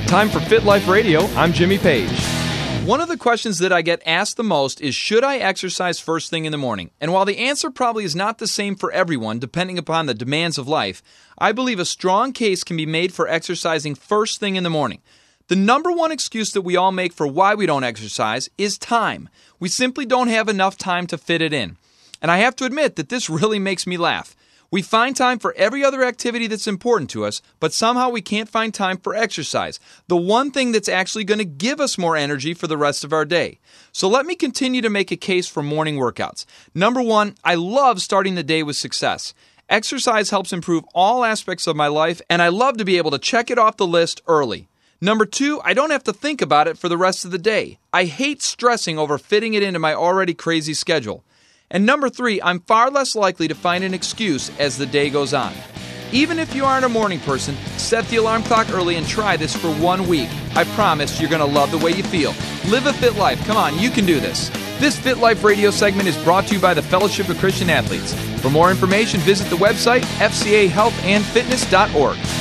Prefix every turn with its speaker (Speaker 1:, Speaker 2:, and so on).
Speaker 1: Time for Fit Life Radio. I'm Jimmy Page. One of the questions that I get asked the most is, should I exercise first thing in the morning? And while the answer probably is not the same for everyone, depending upon the demands of life, I believe a strong case can be made for exercising first thing in the morning. The number one excuse that we all make for why we don't exercise is time. We simply don't have enough time to fit it in. And I have to admit that this really makes me laugh. We find time for every other activity that's important to us, but somehow we can't find time for exercise, the one thing that's actually going to give us more energy for the rest of our day. So let me continue to make a case for morning workouts. Number one, I love starting the day with success. Exercise helps improve all aspects of my life, and I love to be able to check it off the list early. Number two, I don't have to think about it for the rest of the day. I hate stressing over fitting it into my already crazy schedule. And number three, I'm far less likely to find an excuse as the day goes on. Even if you aren't a morning person, set the alarm clock early and try this for 1 week. I promise you're going to love the way you feel. Live a fit life. Come on, you can do this. This Fit Life radio segment is brought to you by the Fellowship of Christian Athletes. For more information, visit the website fcahealthandfitness.org.